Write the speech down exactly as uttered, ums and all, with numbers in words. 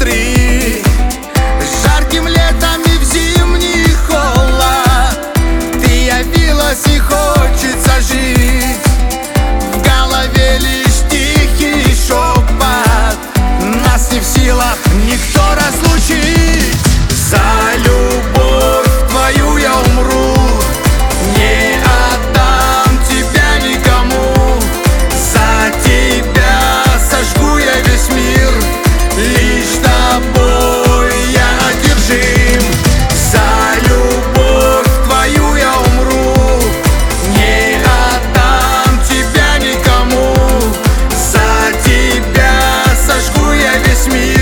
внутри. Жарким летом и в зимний холод ты явилась, и хочется жить. В голове лишь тихий шепот, нас не в силах никто разлучить. За любовь твою я умру, не отдам тебя никому. За тебя сожгу я весь мир, лишь тобой я одержим. За любовь твою я умру, не отдам тебя никому. За тебя сожгу я весь мир.